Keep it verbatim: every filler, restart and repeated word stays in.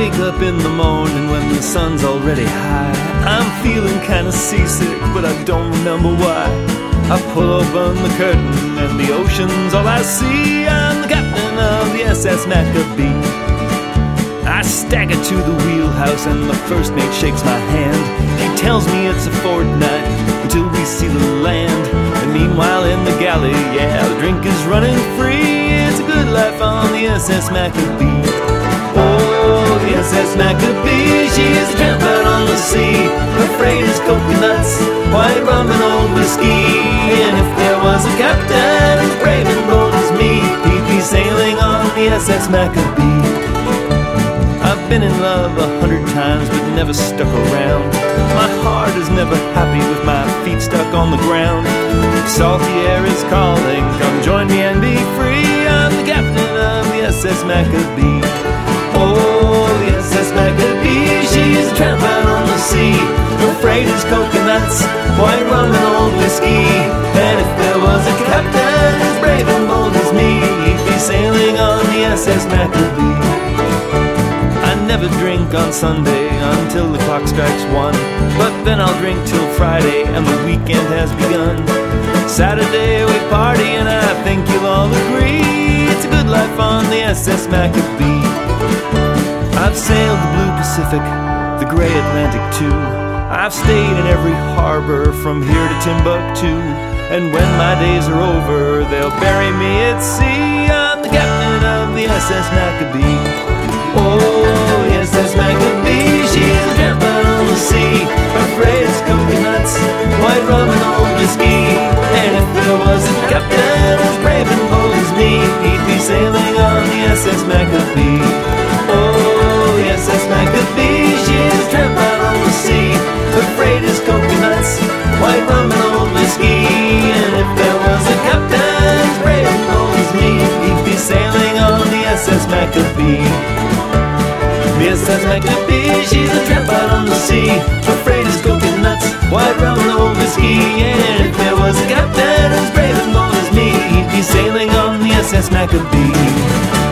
wake up in the morning when the sun's already high. I'm feeling kinda seasick, but I don't remember why. I pull open the curtain and the ocean's all I see. I'm the captain of the S S Maccabee. I stagger to the wheelhouse and the first mate shakes my hand. He tells me it's a fortnight until we see the land. And meanwhile in the galley, yeah, the drink is running free. It's a good life on the S S Maccabee. Oh, the S S Maccabee, she is a tramp out on the sea. Her freight is coconuts, white rum and old whiskey. And if there was a captain as brave and bold as me, he'd be sailing on the S S Maccabee. I've been in love a hundred times but never stuck around. My heart is never happy with my feet stuck on the ground. Salty air is calling, come join me and be free. I'm the captain of the S S Maccabee. Oh, the S S Maccabee, she's a tramp out on the sea. Her freight is coconuts, white rum and old whiskey. And if there was a captain as brave and bold as me, he'd be sailing on the S S Maccabee. I never drink on Sunday until the clock strikes one. But then I'll drink till Friday and the weekend has begun. Saturday we party and I think you'll all agree it's a good life on the S S Maccabee. I've sailed the blue Pacific, the gray Atlantic too. I've stayed in every harbor from here to Timbuktu. And when my days are over, they'll bury me at sea. I'm the captain of the S S Maccabee. Oh, the S S Maccabee, she's a tramp out on the sea. Her freight is coconuts, white rum and old whiskey. And if there was a captain as brave and bold as me, he'd be sailing on the S S Maccabee. Oh, the S S Maccabee, she's a tramp out on the sea. Her freight is coconuts, white rum and old whiskey. And if there was a captain as brave and bold as me, he'd be sailing on the S S Maccabee. The S S Maccabee, she's a tramp out on the sea. Her freight is coconuts, white rum and old whiskey. And if there was a captain as brave and bold as me, he'd be sailing on the S S Maccabee.